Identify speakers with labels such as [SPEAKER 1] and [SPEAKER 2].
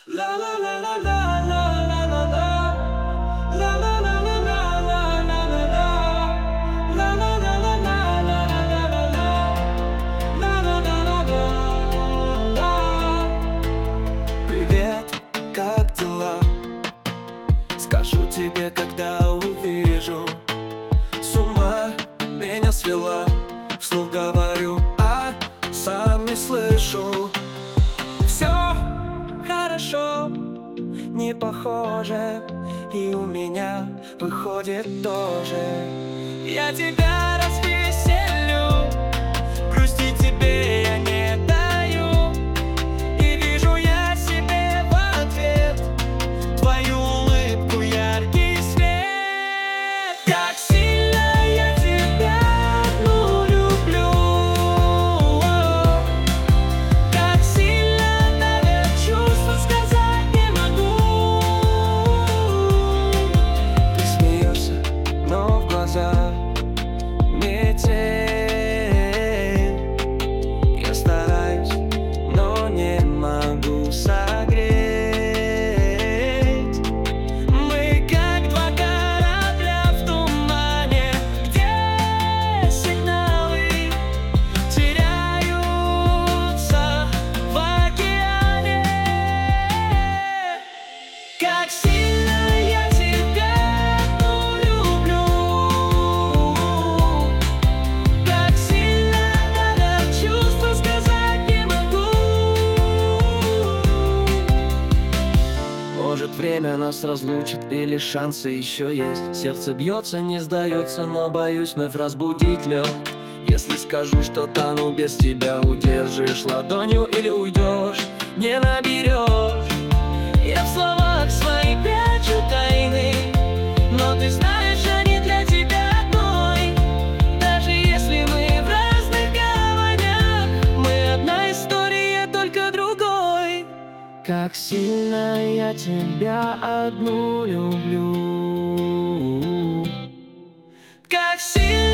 [SPEAKER 1] Привет, как дела? Скажу тебе, когда увижу. С ума меня свела, вслух говорю, а сам не слышу. Все хорошо, не похоже, и у меня выходит тоже. Я тебя развеселю, грусти тебе я не даю, и вижу я себе в ответ твою улыбку, яркий свет. Как сильно я тебя одну люблю, как сильно давят чувства, сказать не могу. Ты смеешься, но в глазах метель. Я стараюсь, но не могу согреть. Мы как два корабля в тумане, где сигналы теряются в океане. Как сильно я тебя одну люблю, как сильно давят чувства, сказать не могу. Может, время нас разлучит, или шансы еще есть. Сердце бьется, не сдается, но боюсь вновь разбудить лед. Если скажу, что тону без тебя, удержишь ладонью или уйдешь, не наберешь. Я в словах своих прячу тайны, но ты знаешь, они для тебя одной. Даже если мы в разных гаванях, мы одна история, только другой. Как сильно я тебя одну люблю, как сильно